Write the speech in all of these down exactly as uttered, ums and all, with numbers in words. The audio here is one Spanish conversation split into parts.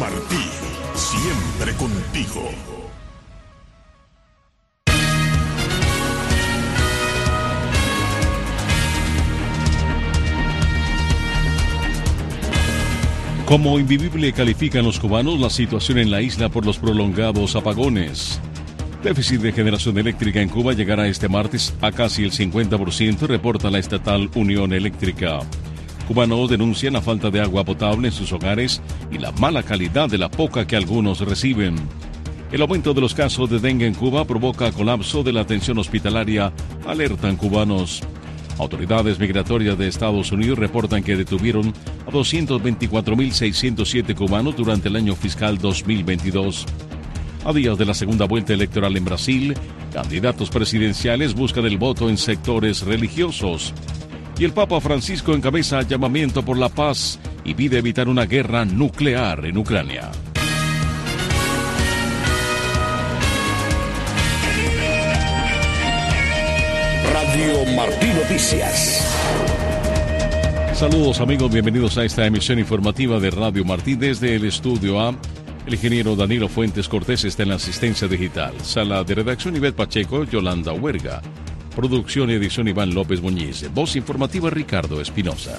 Martí, siempre contigo. Como invivible califican los cubanos la situación en la isla por los prolongados apagones. Déficit de generación eléctrica en Cuba llegará este martes a casi el cincuenta por ciento, reporta la estatal Unión Eléctrica. Cubanos denuncian la falta de agua potable en sus hogares y la mala calidad de la poca que algunos reciben. El aumento de los casos de dengue en Cuba provoca colapso de la atención hospitalaria, alertan cubanos. Autoridades migratorias de Estados Unidos reportan que detuvieron a doscientos veinticuatro mil seiscientos siete cubanos durante el año fiscal dos mil veintidós. A días de la segunda vuelta electoral en Brasil, candidatos presidenciales buscan el voto en sectores religiosos. Y el Papa Francisco encabeza llamamiento por la paz y pide evitar una guerra nuclear en Ucrania. Radio Martí Noticias. Saludos amigos, bienvenidos a esta emisión informativa de Radio Martí desde el Estudio A. El ingeniero Danilo Fuentes Cortés está en la asistencia digital. Sala de redacción Ivette Pacheco, Yolanda Huerga. Producción y edición Iván López Muñiz. Voz informativa Ricardo Espinosa.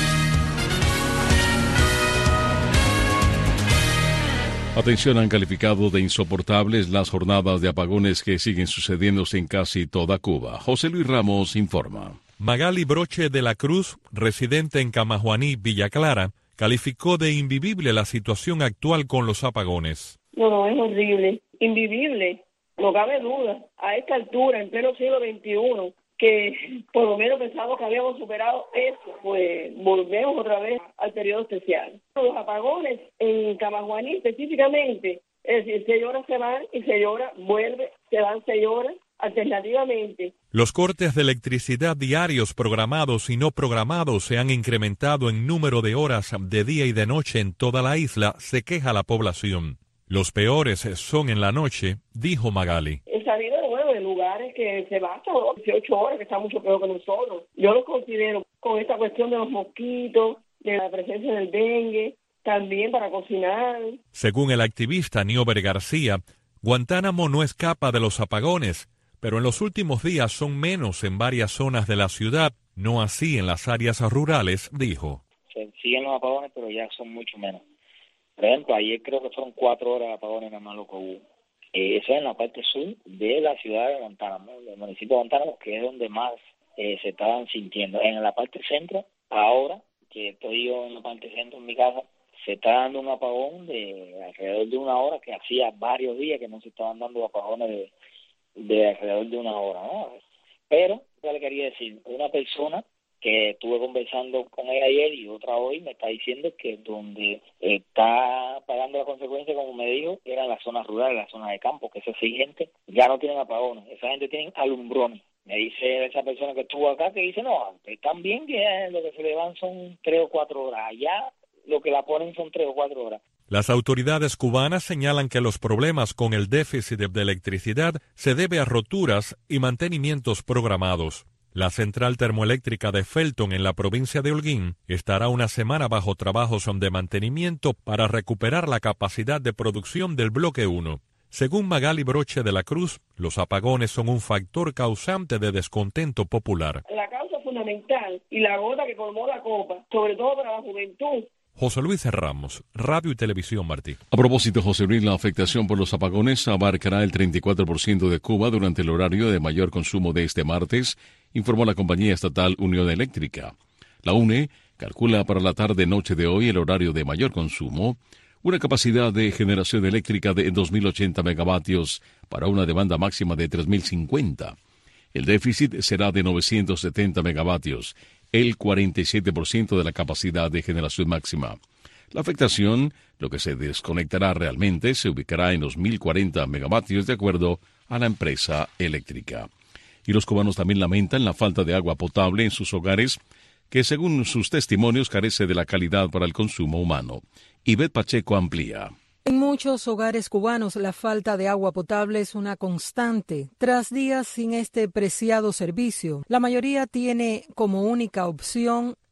Atención, han calificado de insoportables las jornadas de apagones que siguen sucediéndose en casi toda Cuba. José Luis Ramos informa. Magali Broche de la Cruz, residente en Camajuaní, Villa Clara, calificó de invivible la situación actual con los apagones. No, no, es horrible, invivible, no cabe duda. A esta altura, en pleno siglo veintiuno, que por lo menos pensamos que habíamos superado eso, pues volvemos otra vez al periodo especial. Los apagones en Camajuaní específicamente, es decir, seis horas se van y seis horas vuelve, se van seis horas alternativamente. Los cortes de electricidad diarios programados y no programados se han incrementado en número de horas de día y de noche en toda la isla, se queja la población. Los peores son en la noche, dijo Magali. He sabido de nuevo de lugares que se va hasta dieciocho horas, que está mucho peor que nosotros. Yo lo considero con esta cuestión de los mosquitos, de la presencia del dengue, también para cocinar. Según el activista Niober García, Guantánamo no escapa de los apagones, pero en los últimos días son menos en varias zonas de la ciudad, no así en las áreas rurales, dijo. Se siguen los apagones, pero ya son mucho menos. Por ejemplo, ayer creo que fueron cuatro horas de apagones nada más lo que hubo. Eh, eso es en la parte sur de la ciudad de Guantánamo, del municipio de Guantánamo, que es donde más eh, se estaban sintiendo. En la parte centro, ahora que estoy yo en la parte centro en mi casa, se está dando un apagón de alrededor de una hora, que hacía varios días que no se estaban dando apagones de, de alrededor de una hora, ¿no? Pero, ya le quería decir, una persona que estuve conversando con ella ayer y otra hoy me está diciendo que donde está pagando la consecuencia, como me dijo, eran las zonas rurales, las zonas de campo, que esas gente ya no tienen apagones, esa gente tiene alumbrones. Me dice esa persona que estuvo acá que dice, no, están bien que lo que se le van son tres o cuatro horas, allá lo que la ponen son tres o cuatro horas. Las autoridades cubanas señalan que los problemas con el déficit de electricidad se debe a roturas y mantenimientos programados. La central termoeléctrica de Felton en la provincia de Holguín estará una semana bajo trabajos de mantenimiento para recuperar la capacidad de producción del bloque uno. Según Magali Broche de la Cruz, los apagones son un factor causante de descontento popular. La causa fundamental y la gota que colmó la copa, sobre todo para la juventud. José Luis Ramos, Radio y Televisión Martí. A propósito, José Luis, la afectación por los apagones abarcará el treinta y cuatro por ciento de Cuba durante el horario de mayor consumo de este martes, informó la compañía estatal Unión Eléctrica. La U N E calcula para la tarde-noche de hoy el horario de mayor consumo, una capacidad de generación eléctrica de dos mil ochenta megavatios para una demanda máxima de tres mil cincuenta. El déficit será de novecientos setenta megavatios, el cuarenta y siete por ciento de la capacidad de generación máxima. La afectación, lo que se desconectará realmente, se ubicará en los mil cuarenta megavatios de acuerdo a la empresa eléctrica. Y los cubanos también lamentan la falta de agua potable en sus hogares, que según sus testimonios carece de la calidad para el consumo humano. Ivette Pacheco amplía. En muchos hogares cubanos la falta de agua potable es una constante. Tras días sin este preciado servicio, la mayoría tiene como única opción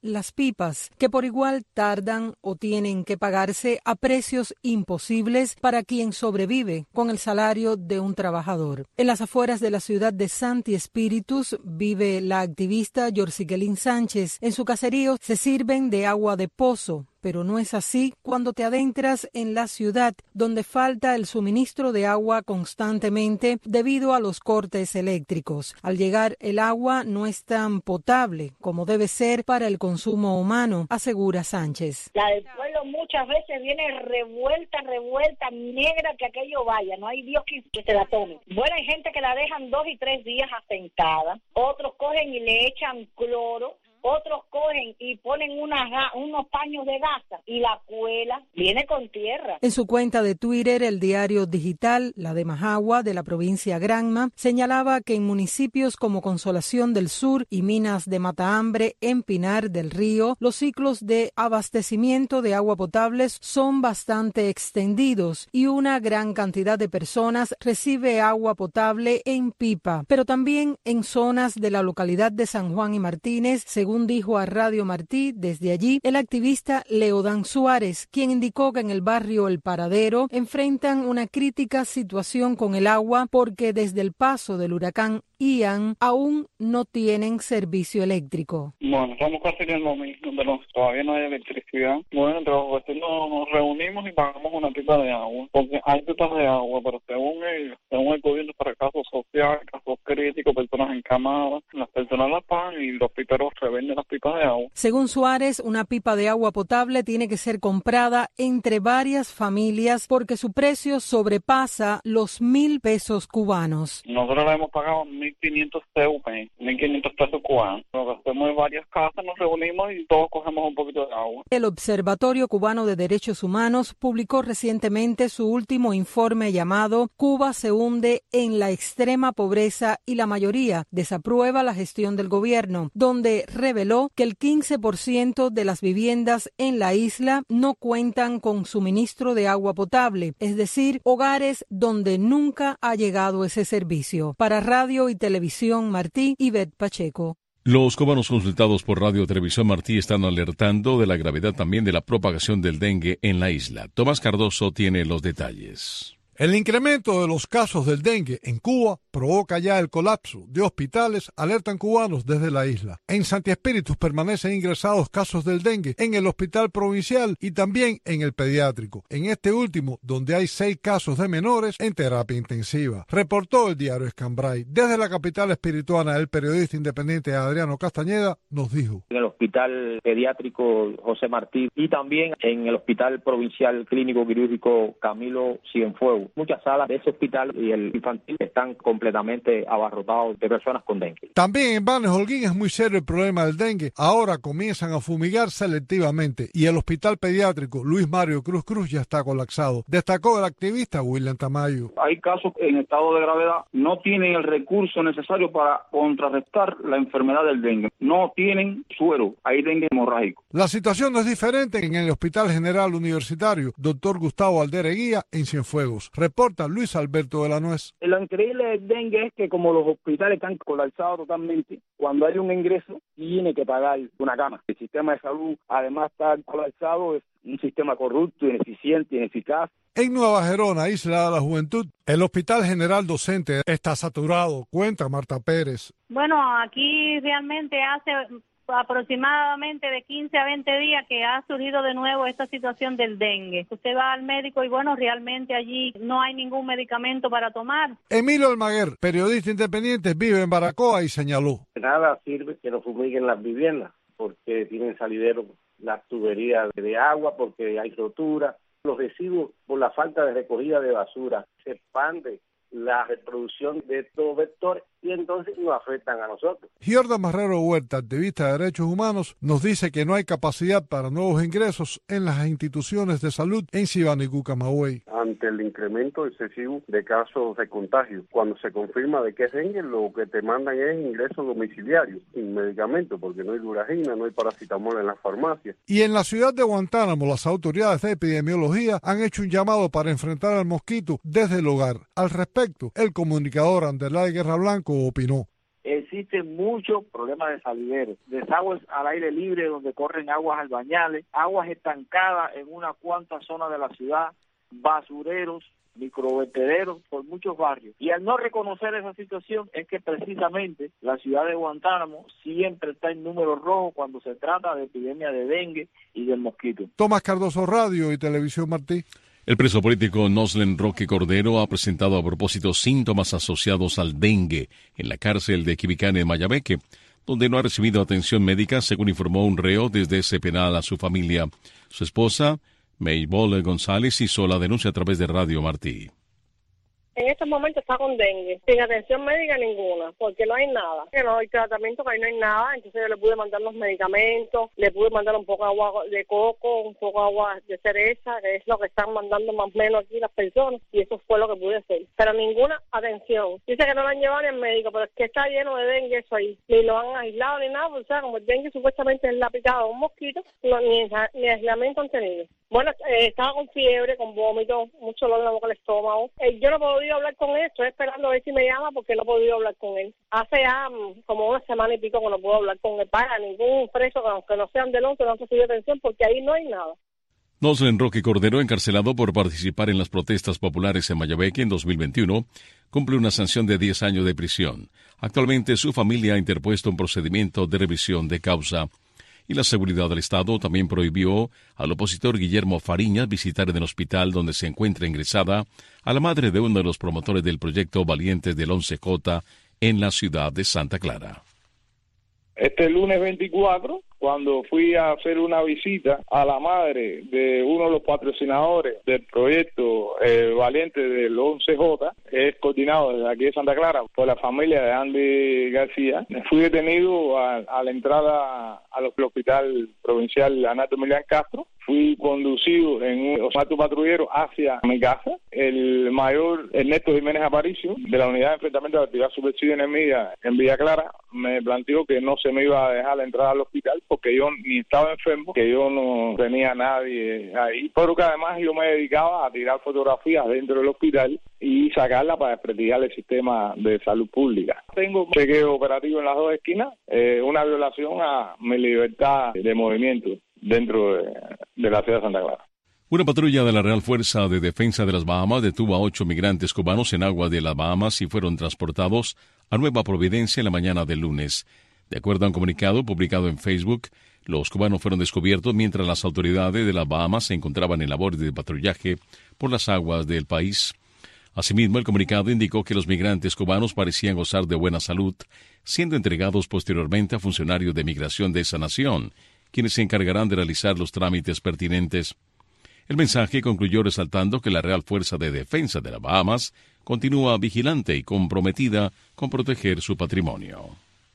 las pipas, que por igual tardan o tienen que pagarse a precios imposibles para quien sobrevive con el salario de un trabajador. En las afueras de la ciudad de Santi Espíritus vive la activista Yorsiquelín Sánchez. En su caserío se sirven de agua de pozo, pero no es así cuando te adentras en la ciudad, donde falta el suministro de agua constantemente debido a los cortes eléctricos. Al llegar, el agua no es tan potable como debe ser para el consumo humano, asegura Sánchez. La del pueblo muchas veces viene revuelta, revuelta, negra, que aquello vaya, no hay Dios que, que se la tome. Bueno, hay gente que la dejan dos y tres días asentada, otros cogen y le echan cloro, otros cogen y ponen unas, unos paños de gasa y la cuela viene con tierra. En su cuenta de Twitter, el diario digital La de Majagua, de la provincia Granma, señalaba que en municipios como Consolación del Sur y Minas de Matahambre, en Pinar del Río, los ciclos de abastecimiento de agua potable son bastante extendidos y una gran cantidad de personas recibe agua potable en pipa, pero también en zonas de la localidad de San Juan y Martínez, según Según dijo a Radio Martí desde allí el activista Leodán Suárez, quien indicó que en el barrio El Paradero enfrentan una crítica situación con el agua porque desde el paso del huracán Ian aún no tienen servicio eléctrico. Bueno, estamos casi en lo mismo, pero todavía no hay electricidad. Bueno, entre los vecinos nos reunimos y pagamos una pipa de agua, porque hay pipas de agua, pero según el, según el gobierno para casos sociales, casos críticos, personas encamadas, las personas las pagan y los piperos revenden las pipas de agua. Según Suárez, una pipa de agua potable tiene que ser comprada entre varias familias porque su precio sobrepasa los mil pesos cubanos. Nosotros le hemos pagado mil quinientos C U P, mil quinientos pesos cubanos. Lo que hacemos en varias casas, nos reunimos y todos cogemos un poquito de agua. El Observatorio Cubano de Derechos Humanos publicó recientemente su último informe llamado Cuba se hunde en la extrema pobreza y la mayoría desaprueba la gestión del gobierno, donde reveló que el quince por ciento de las viviendas en la isla no cuentan con suministro de agua potable, es decir, hogares donde nunca ha llegado ese servicio. Para Radio y Televisión Martí, Ivette Pacheco. Los cubanos consultados por Radio Televisión Martí están alertando de la gravedad también de la propagación del dengue en la isla. Tomás Cardoso tiene los detalles. El incremento de los casos del dengue en Cuba provoca ya el colapso de hospitales, alertan cubanos desde la isla. En Santi Espíritus permanecen ingresados casos del dengue en el hospital provincial y también en el pediátrico. En este último, donde hay seis casos de menores en terapia intensiva. Reportó el diario Escambray. Desde la capital espirituana, el periodista independiente Adriano Castañeda nos dijo. En el hospital pediátrico José Martí y también en el hospital provincial clínico quirúrgico Camilo Cienfuegos. Muchas salas de ese hospital y el infantil están completamente abarrotados de personas con dengue. También en Banes Holguín es muy serio el problema del dengue. Ahora comienzan a fumigar selectivamente y el hospital pediátrico Luis Mario Cruz Cruz ya está colapsado. Destacó el activista William Tamayo. Hay casos en estado de gravedad, no tienen el recurso necesario para contrarrestar la enfermedad del dengue. No tienen suero, hay dengue hemorrágico. La situación no es diferente en el Hospital General Universitario doctor Gustavo Aldereguía en Cienfuegos. Reporta Luis Alberto de la Nuez. Lo increíble del dengue es que como los hospitales están colapsados totalmente, cuando hay un ingreso tiene que pagar una cama. El sistema de salud además está colapsado, es un sistema corrupto, ineficiente, ineficaz. En Nueva Gerona, Isla de la Juventud, el Hospital General Docente está saturado, cuenta Marta Pérez. Bueno, aquí realmente hace aproximadamente de quince a veinte días que ha surgido de nuevo esta situación del dengue. Usted va al médico y bueno, realmente allí no hay ningún medicamento para tomar. Emilio Almaguer, periodista independiente, vive en Baracoa y señaló. Nada sirve que no fumiguen las viviendas porque tienen salidero las tuberías de agua, porque hay rotura. Los residuos por la falta de recogida de basura se expande la reproducción de estos vectores y entonces nos afectan a nosotros. Giorda Marrero Huerta, activista de derechos humanos, nos dice que no hay capacidad para nuevos ingresos en las instituciones de salud en Sibanico, Camagüey. Ante el incremento excesivo de casos de contagio, cuando se confirma de que es dengue, lo que te mandan es ingresos domiciliarios, sin medicamentos, porque no hay duragina, no hay paracetamol en las farmacias. Y en la ciudad de Guantánamo, las autoridades de epidemiología han hecho un llamado para enfrentar al mosquito desde el hogar. Al respecto, el comunicador Anderlay Guerra Blanco opinó. El existen muchos problemas de salidero, desagües al aire libre donde corren aguas albañales, aguas estancadas en unas cuantas zonas de la ciudad, basureros, microvertederos por muchos barrios. Y al no reconocer esa situación es que precisamente la ciudad de Guantánamo siempre está en números rojos cuando se trata de epidemia de dengue y del mosquito. Tomás Cardoso, Radio y Televisión Martí. El preso político Noslen Roque Cordero ha presentado a propósito síntomas asociados al dengue en la cárcel de Quibicane en Mayabeque, donde no ha recibido atención médica, según informó un reo desde ese penal a su familia. Su esposa, Maybole González, hizo la denuncia a través de Radio Martí. En estos momentos está con dengue, sin atención médica ninguna, porque no hay nada. Que no hay tratamiento, que ahí no hay nada. Entonces yo le pude mandar los medicamentos, le pude mandar un poco de agua de coco, un poco de agua de cereza, que es lo que están mandando más o menos aquí las personas, y eso fue lo que pude hacer. Pero ninguna atención. Dice que no lo han llevado ni al médico, pero es que está lleno de dengue eso ahí. Ni lo han aislado ni nada, o sea, como el dengue supuestamente es la picada de un mosquito, no, ni, ni aislamiento han tenido. Bueno, eh, estaba con fiebre, con vómito, mucho dolor en la boca del estómago. Eh, yo no he podido hablar con él, estoy esperando a ver si me llama porque no he podido hablar con él. Hace ya um, como una semana y pico que no puedo hablar con él. Para ningún preso, aunque no sean del once, no han recibido atención porque ahí no hay nada. Noslen Roque Cordero, encarcelado por participar en las protestas populares en Mayabeque en dos mil veintiuno, cumple una sanción de diez años de prisión. Actualmente su familia ha interpuesto un procedimiento de revisión de causa. Y la seguridad del Estado también prohibió al opositor Guillermo Fariñas visitar en el hospital donde se encuentra ingresada a la madre de uno de los promotores del proyecto Valientes del once J en la ciudad de Santa Clara. Este lunes veinticuatro, cuando fui a hacer una visita a la madre de uno de los patrocinadores del proyecto eh, Valiente del once J, que es coordinado desde aquí de Santa Clara por la familia de Andy García, fui detenido a, a la entrada al hospital provincial Anato Emiliano Castro. Fui conducido en un auto patrullero hacia mi casa. El mayor Ernesto Jiménez Aparicio, de la Unidad de Enfrentamiento de Actividad Subversiva Enemiga en Villa Clara, me planteó que no se me iba a dejar la entrada al hospital porque yo ni estaba enfermo, que yo no tenía a nadie ahí, pero que además yo me dedicaba a tirar fotografías dentro del hospital y sacarla para desprestigiar el sistema de salud pública. Tengo un chequeo operativo en las dos esquinas, eh, una violación a mi libertad de movimiento dentro de, de la ciudad de Santa Clara. Una patrulla de la Real Fuerza de Defensa de las Bahamas detuvo a ocho migrantes cubanos en aguas de las Bahamas y fueron transportados a Nueva Providencia en la mañana del lunes. De acuerdo a un comunicado publicado en Facebook, los cubanos fueron descubiertos mientras las autoridades de las Bahamas se encontraban en labor de patrullaje por las aguas del país. Asimismo, el comunicado indicó que los migrantes cubanos parecían gozar de buena salud, siendo entregados posteriormente a funcionarios de migración de esa nación, quienes se encargarán de realizar los trámites pertinentes. El mensaje concluyó resaltando que la Real Fuerza de Defensa de las Bahamas continúa vigilante y comprometida con proteger su patrimonio.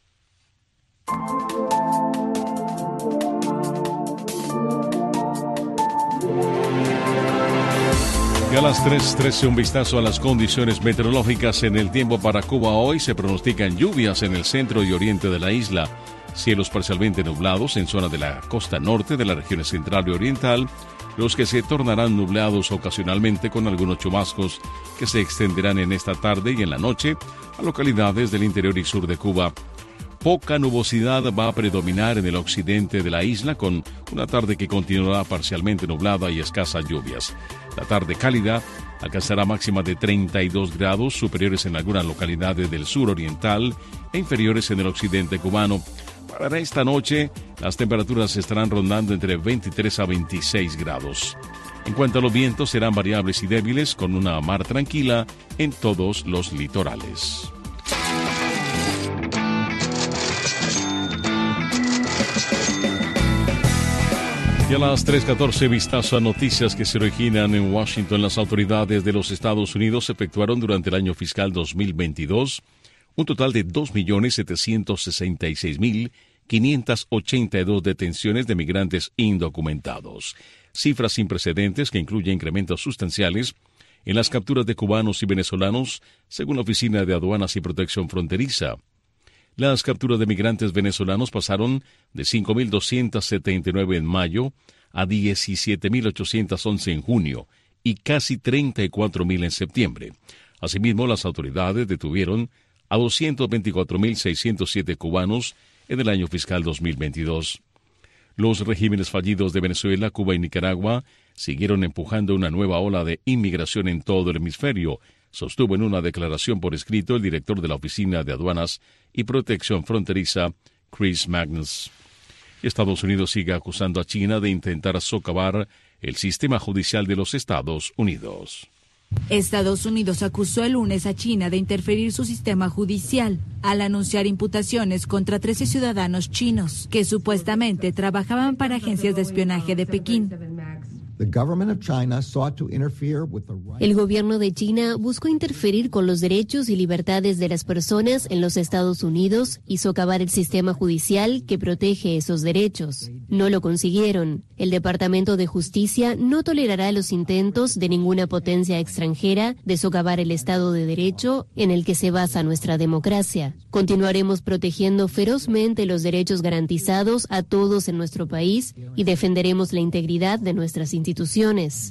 Y a las tres trece un vistazo a las condiciones meteorológicas en el tiempo para Cuba hoy. Se pronostican lluvias en el centro y oriente de la isla. Cielos parcialmente nublados en zona de la costa norte de las regiones central y oriental, los que se tornarán nublados ocasionalmente con algunos chubascos que se extenderán en esta tarde y en la noche a localidades del interior y sur de Cuba. Poca nubosidad va a predominar en el occidente de la isla, con una tarde que continuará parcialmente nublada y escasas lluvias. La tarde cálida alcanzará máxima de treinta y dos grados, superiores en algunas localidades del sur oriental e inferiores en el occidente cubano. Para esta noche, las temperaturas estarán rondando entre veintitrés a veintiséis grados. En cuanto a los vientos, serán variables y débiles, con una mar tranquila en todos los litorales. Y a las tres catorce, vistazo a noticias que se originan en Washington. Las autoridades de los Estados Unidos efectuaron durante el año fiscal dos mil veintidós un total de dos millones setecientos sesenta y seis mil quinientas ochenta y dos detenciones de migrantes indocumentados, cifras sin precedentes que incluyen incrementos sustanciales en las capturas de cubanos y venezolanos, según la Oficina de Aduanas y Protección Fronteriza. Las capturas de migrantes venezolanos pasaron de cinco mil doscientos setenta y nueve en mayo a diecisiete mil ochocientos once en junio y casi treinta y cuatro mil en septiembre. Asimismo, las autoridades detuvieron a doscientos veinticuatro mil seiscientos siete cubanos en el año fiscal dos mil veintidós. Los regímenes fallidos de Venezuela, Cuba y Nicaragua siguieron empujando una nueva ola de inmigración en todo el hemisferio, sostuvo en una declaración por escrito el director de la Oficina de Aduanas y Protección Fronteriza, Chris Magnus. Estados Unidos sigue acusando a China de intentar socavar el sistema judicial de los Estados Unidos. Estados Unidos acusó el lunes a China de interferir su sistema judicial al anunciar imputaciones contra trece ciudadanos chinos que supuestamente trabajaban para agencias de espionaje de Pekín. El gobierno de China buscó interferir con los derechos y libertades de las personas en los Estados Unidos y socavar el sistema judicial que protege esos derechos. No lo consiguieron. El Departamento de Justicia no tolerará los intentos de ninguna potencia extranjera de socavar el Estado de Derecho en el que se basa nuestra democracia. Continuaremos protegiendo ferozmente los derechos garantizados a todos en nuestro país y defenderemos la integridad de nuestras instituciones. instituciones.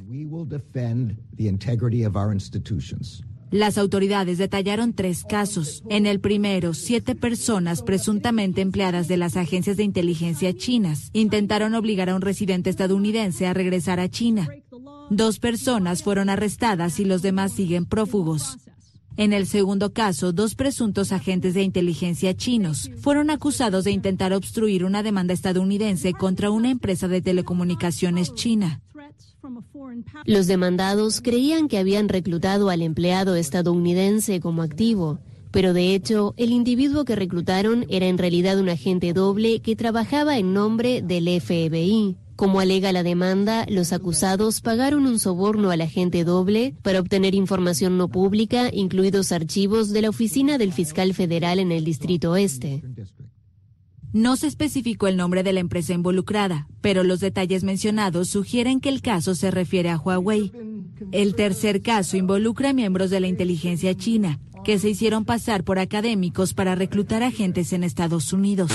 Las autoridades detallaron tres casos. En el primero, siete personas presuntamente empleadas de las agencias de inteligencia chinas intentaron obligar a un residente estadounidense a regresar a China. Dos personas fueron arrestadas y los demás siguen prófugos. En el segundo caso, dos presuntos agentes de inteligencia chinos fueron acusados de intentar obstruir una demanda estadounidense contra una empresa de telecomunicaciones china. Los demandados creían que habían reclutado al empleado estadounidense como activo, pero de hecho, el individuo que reclutaron era en realidad un agente doble que trabajaba en nombre del F B I. Como alega la demanda, los acusados pagaron un soborno al agente doble para obtener información no pública, incluidos archivos de la oficina del fiscal federal en el Distrito Este. No se especificó el nombre de la empresa involucrada, pero los detalles mencionados sugieren que el caso se refiere a Huawei. El tercer caso involucra a miembros de la inteligencia china, que se hicieron pasar por académicos para reclutar agentes en Estados Unidos.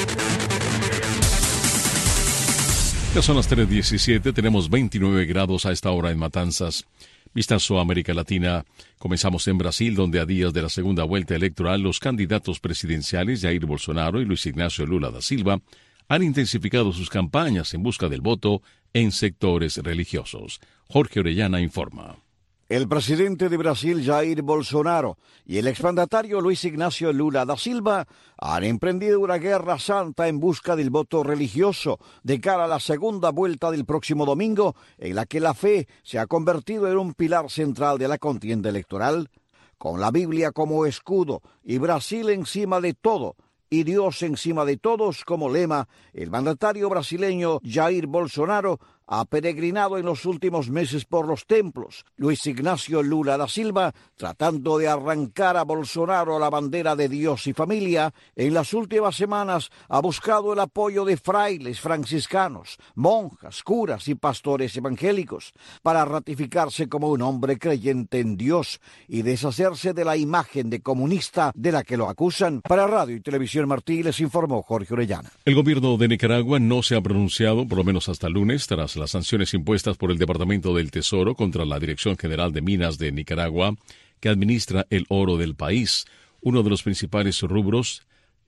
Ya son las tres diecisiete, tenemos veintinueve grados a esta hora en Matanzas. Vistazo a América Latina. Comenzamos en Brasil, donde a días de la segunda vuelta electoral, los candidatos presidenciales Jair Bolsonaro y Luis Ignacio Lula da Silva han intensificado sus campañas en busca del voto en sectores religiosos. Jorge Orellana informa. El presidente de Brasil, Jair Bolsonaro, y el exmandatario Luis Ignacio Lula da Silva han emprendido una guerra santa en busca del voto religioso de cara a la segunda vuelta del próximo domingo, en la que la fe se ha convertido en un pilar central de la contienda electoral. Con la Biblia como escudo y Brasil encima de todo, y Dios encima de todos como lema, el mandatario brasileño Jair Bolsonaro ha peregrinado en los últimos meses por los templos. Luis Ignacio Lula da Silva, tratando de arrancar a Bolsonaro la bandera de Dios y familia, en las últimas semanas ha buscado el apoyo de frailes franciscanos, monjas, curas y pastores evangélicos para ratificarse como un hombre creyente en Dios y deshacerse de la imagen de comunista de la que lo acusan. Para Radio y Televisión Martí les informó Jorge Orellana. El gobierno de Nicaragua no se ha pronunciado, por lo menos hasta el lunes, tras las sanciones impuestas por el Departamento del Tesoro contra la Dirección General de Minas de Nicaragua, que administra el oro del país, uno de los principales rubros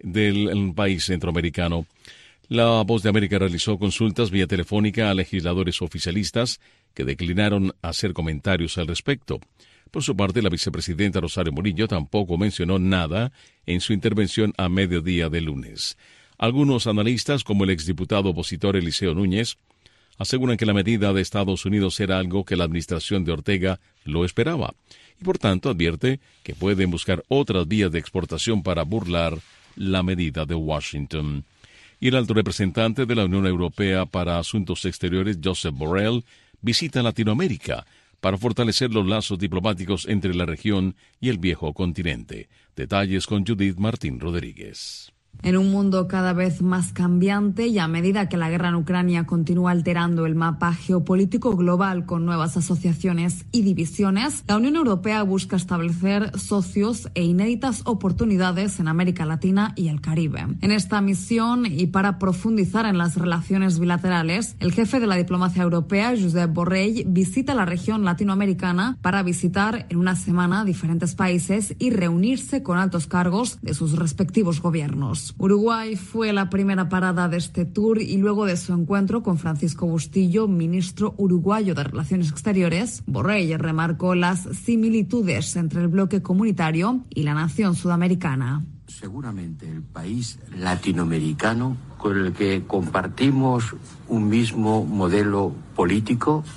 del país centroamericano. La Voz de América realizó consultas vía telefónica a legisladores oficialistas que declinaron hacer comentarios al respecto. Por su parte, la vicepresidenta Rosario Murillo tampoco mencionó nada en su intervención a mediodía del lunes. Algunos analistas, como el exdiputado opositor Eliseo Núñez, aseguran que la medida de Estados Unidos era algo que la administración de Ortega lo esperaba, y por tanto advierte que pueden buscar otras vías de exportación para burlar la medida de Washington. Y el alto representante de la Unión Europea para Asuntos Exteriores, Josep Borrell, visita Latinoamérica para fortalecer los lazos diplomáticos entre la región y el viejo continente. Detalles con Judith Martín Rodríguez. En un mundo cada vez más cambiante y a medida que la guerra en Ucrania continúa alterando el mapa geopolítico global con nuevas asociaciones y divisiones, la Unión Europea busca establecer socios e inéditas oportunidades en América Latina y el Caribe. En esta misión y para profundizar en las relaciones bilaterales, el jefe de la diplomacia europea, Josep Borrell, visita la región latinoamericana para visitar en una semana diferentes países y reunirse con altos cargos de sus respectivos gobiernos. Uruguay fue la primera parada de este tour y luego de su encuentro con Francisco Bustillo, ministro uruguayo de Relaciones Exteriores, Borrell remarcó las similitudes entre el bloque comunitario y la nación sudamericana. Seguramente el país latinoamericano con el que compartimos un mismo modelo político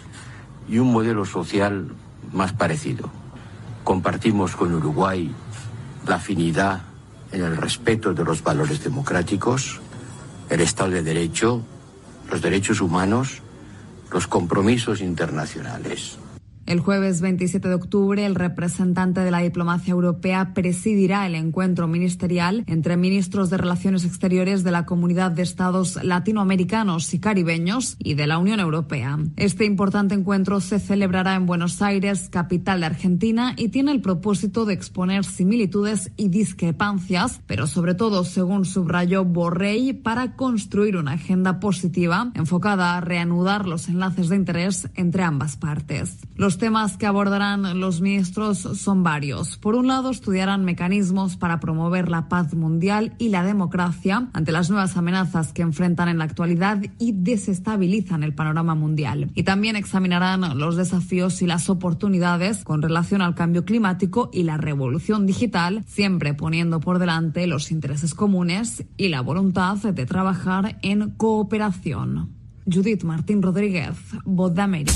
y un modelo social más parecido. Compartimos con Uruguay la afinidad en el respeto de los valores democráticos, el Estado de Derecho, los derechos humanos, los compromisos internacionales. El jueves veintisiete de octubre, el representante de la diplomacia europea presidirá el encuentro ministerial entre ministros de Relaciones Exteriores de la Comunidad de Estados Latinoamericanos y Caribeños y de la Unión Europea. Este importante encuentro se celebrará en Buenos Aires, capital de Argentina, y tiene el propósito de exponer similitudes y discrepancias, pero sobre todo, según subrayó Borrell, para construir una agenda positiva enfocada a reanudar los enlaces de interés entre ambas partes. Los temas que abordarán los ministros son varios. Por un lado, estudiarán mecanismos para promover la paz mundial y la democracia ante las nuevas amenazas que enfrentan en la actualidad y desestabilizan el panorama mundial. Y también examinarán los desafíos y las oportunidades con relación al cambio climático y la revolución digital, siempre poniendo por delante los intereses comunes y la voluntad de trabajar en cooperación. Judith Martín Rodríguez, Voz de América.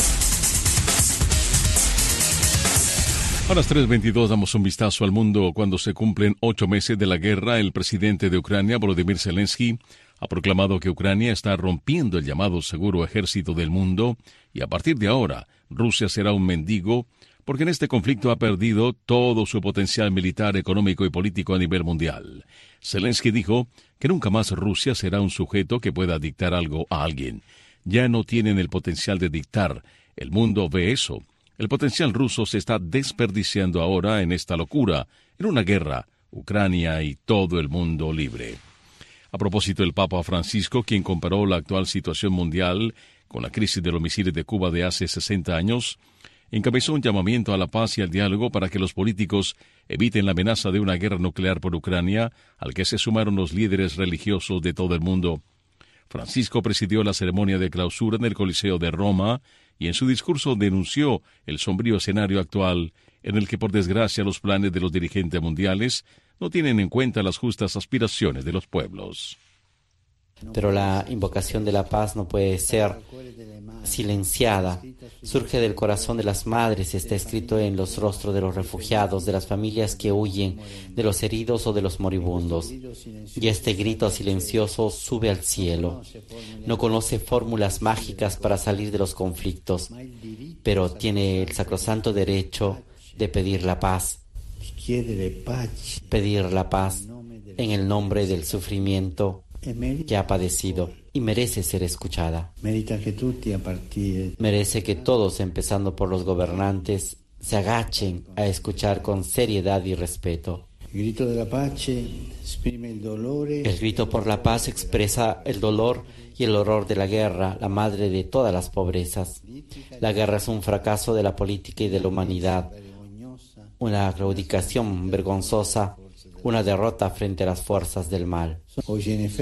A las tres veintidós damos un vistazo al mundo. Cuando se cumplen ocho meses de la guerra, el presidente de Ucrania, Volodymyr Zelensky, ha proclamado que Ucrania está rompiendo el llamado seguro ejército del mundo y a partir de ahora Rusia será un mendigo porque en este conflicto ha perdido todo su potencial militar, económico y político a nivel mundial. Zelensky dijo que nunca más Rusia será un sujeto que pueda dictar algo a alguien. Ya no tienen el potencial de dictar. El mundo ve eso. El potencial ruso se está desperdiciando ahora en esta locura, en una guerra, Ucrania y todo el mundo libre. A propósito, el Papa Francisco, quien comparó la actual situación mundial con la crisis de los misiles de Cuba de hace sesenta años, encabezó un llamamiento a la paz y al diálogo para que los políticos eviten la amenaza de una guerra nuclear por Ucrania, al que se sumaron los líderes religiosos de todo el mundo. Francisco presidió la ceremonia de clausura en el Coliseo de Roma y en su discurso denunció el sombrío escenario actual en el que, por desgracia, los planes de los dirigentes mundiales no tienen en cuenta las justas aspiraciones de los pueblos. Pero la invocación de la paz no puede ser silenciada. Surge del corazón de las madres, está escrito en los rostros de los refugiados, de las familias que huyen, de los heridos o de los moribundos. Y este grito silencioso sube al cielo. No conoce fórmulas mágicas para salir de los conflictos, pero tiene el sacrosanto derecho de pedir la paz. Pedir la paz en el nombre del sufrimiento que ha padecido y merece ser escuchada. Merece que todos, empezando por los gobernantes, se agachen a escuchar con seriedad y respeto. El grito por la paz expresa el dolor y el horror de la guerra, la madre de todas las pobrezas. La guerra es un fracaso de la política y de la humanidad, una claudicación vergonzosa, una derrota frente a las fuerzas del mal. Hoy,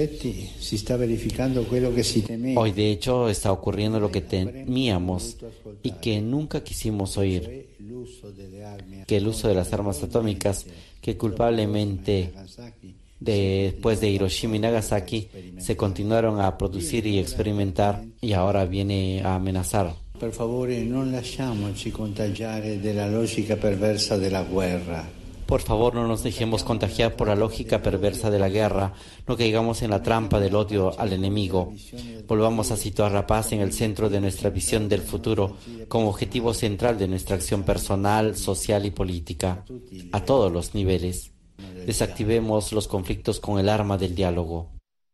de hecho, está ocurriendo lo que temíamos y que nunca quisimos oír, que el uso de las armas atómicas, que culpablemente después de Hiroshima y Nagasaki se continuaron a producir y experimentar y ahora viene a amenazar. Per favore, non lasciamoci contagiare della logica perversa della guerra. Por favor, no nos dejemos contagiar por la lógica perversa de la guerra, no caigamos en la trampa del odio al enemigo. Volvamos a situar la paz en el centro de nuestra visión del futuro, como objetivo central de nuestra acción personal, social y política, a todos los niveles. Desactivemos los conflictos con el arma del diálogo.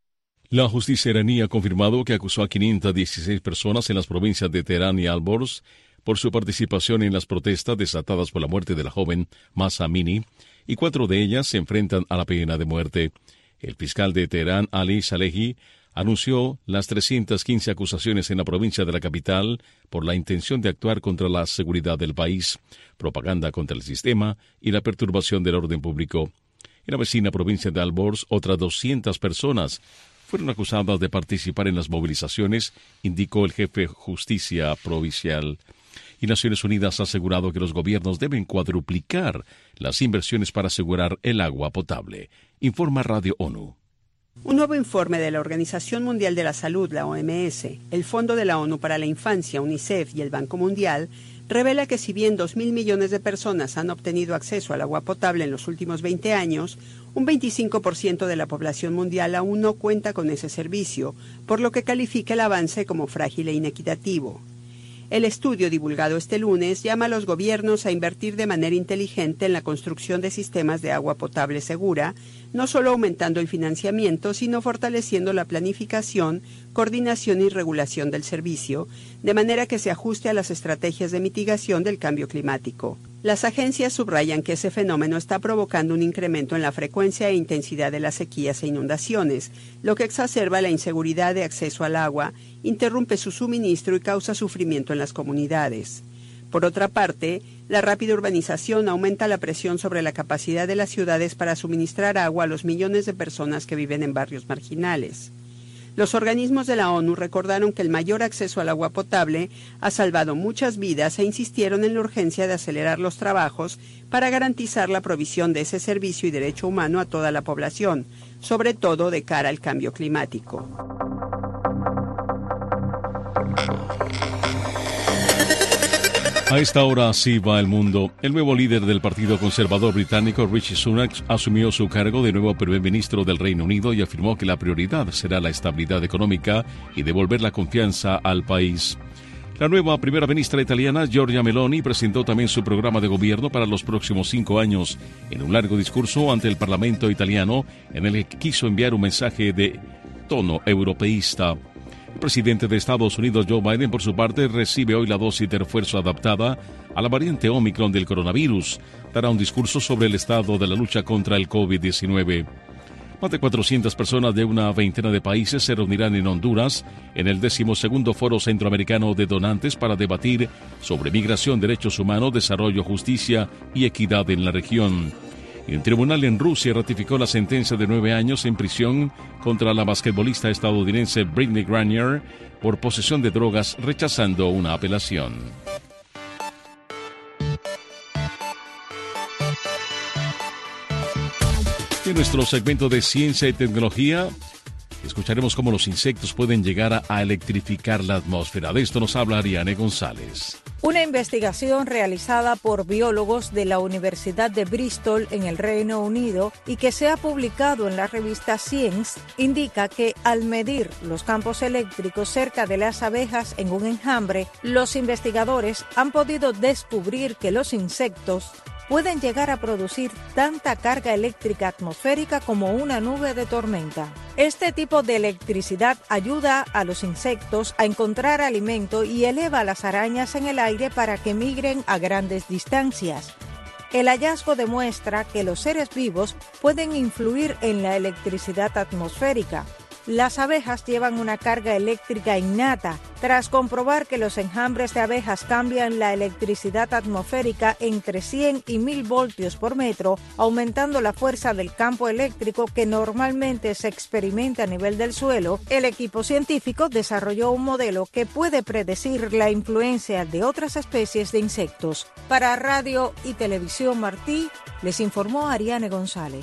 La justicia iraní ha confirmado que acusó a quinientas dieciséis personas en las provincias de Teherán y Alborz por su participación en las protestas desatadas por la muerte de la joven Mahsa Amini, y cuatro de ellas se enfrentan a la pena de muerte. El fiscal de Teherán, Ali Salehi, anunció las trescientas quince acusaciones en la provincia de la capital por la intención de actuar contra la seguridad del país, propaganda contra el sistema y la perturbación del orden público. En la vecina provincia de Alborz, otras doscientas personas fueron acusadas de participar en las movilizaciones, indicó el jefe de justicia provincial. Y Naciones Unidas ha asegurado que los gobiernos deben cuadruplicar las inversiones para asegurar el agua potable. Informa Radio ONU. Un nuevo informe de la Organización Mundial de la Salud, la O M S, el Fondo de la ONU para la Infancia, UNICEF y el Banco Mundial revela que si bien dos mil millones de personas han obtenido acceso al agua potable en los últimos veinte años, un veinticinco por ciento de la población mundial aún no cuenta con ese servicio, por lo que califica el avance como frágil e inequitativo. El estudio divulgado este lunes llama a los gobiernos a invertir de manera inteligente en la construcción de sistemas de agua potable segura, no solo aumentando el financiamiento, sino fortaleciendo la planificación, coordinación y regulación del servicio, de manera que se ajuste a las estrategias de mitigación del cambio climático. Las agencias subrayan que ese fenómeno está provocando un incremento en la frecuencia e intensidad de las sequías e inundaciones, lo que exacerba la inseguridad de acceso al agua, interrumpe su suministro y causa sufrimiento en las comunidades. Por otra parte, la rápida urbanización aumenta la presión sobre la capacidad de las ciudades para suministrar agua a los millones de personas que viven en barrios marginales. Los organismos de la ONU recordaron que el mayor acceso al agua potable ha salvado muchas vidas e insistieron en la urgencia de acelerar los trabajos para garantizar la provisión de ese servicio y derecho humano a toda la población, sobre todo de cara al cambio climático. A esta hora así va el mundo. El nuevo líder del Partido Conservador británico, Rishi Sunak, asumió su cargo de nuevo primer ministro del Reino Unido y afirmó que la prioridad será la estabilidad económica y devolver la confianza al país. La nueva primera ministra italiana, Giorgia Meloni, presentó también su programa de gobierno para los próximos cinco años en un largo discurso ante el Parlamento italiano en el que quiso enviar un mensaje de tono europeísta. El presidente de Estados Unidos, Joe Biden, por su parte, recibe hoy la dosis de refuerzo adaptada a la variante Omicron del coronavirus. Dará un discurso sobre el estado de la lucha contra el COVID diecinueve. Más de cuatrocientas personas de una veintena de países se reunirán en Honduras en el decimosegundo Foro Centroamericano de Donantes para debatir sobre migración, derechos humanos, desarrollo, justicia y equidad en la región. El tribunal en Rusia ratificó la sentencia de nueve años en prisión contra la basquetbolista estadounidense Brittney Griner por posesión de drogas, rechazando una apelación. En nuestro segmento de ciencia y tecnología, escucharemos cómo los insectos pueden llegar a electrificar la atmósfera. De esto nos habla Ariane González. Una investigación realizada por biólogos de la Universidad de Bristol en el Reino Unido y que se ha publicado en la revista Science indica que al medir los campos eléctricos cerca de las abejas en un enjambre, los investigadores han podido descubrir que los insectos pueden llegar a producir tanta carga eléctrica atmosférica como una nube de tormenta. Este tipo de electricidad ayuda a los insectos a encontrar alimento y eleva a las arañas en el aire para que migren a grandes distancias. El hallazgo demuestra que los seres vivos pueden influir en la electricidad atmosférica. Las abejas llevan una carga eléctrica innata. Tras comprobar que los enjambres de abejas cambian la electricidad atmosférica entre cien y mil voltios por metro, aumentando la fuerza del campo eléctrico que normalmente se experimenta a nivel del suelo, el equipo científico desarrolló un modelo que puede predecir la influencia de otras especies de insectos. Para Radio y Televisión Martí, les informó Ariane González.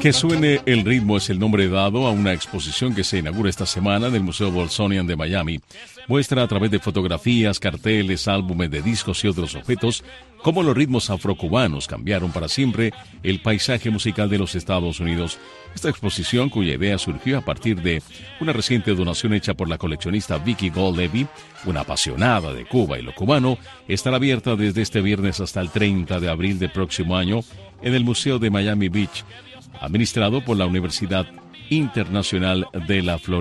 Que suene el ritmo es el nombre dado a una exposición que se inaugura esta semana en el Museo Bolsonian de Miami. Muestra a través de fotografías, carteles, álbumes de discos y otros objetos cómo los ritmos afrocubanos cambiaron para siempre el paisaje musical de los Estados Unidos. Esta exposición, cuya idea surgió a partir de una reciente donación hecha por la coleccionista Vicky Gold Levy, una apasionada de Cuba y lo cubano, estará abierta desde este viernes hasta el treinta de abril del próximo año en el Museo de Miami Beach, administrado por la Universidad Internacional de la Florida.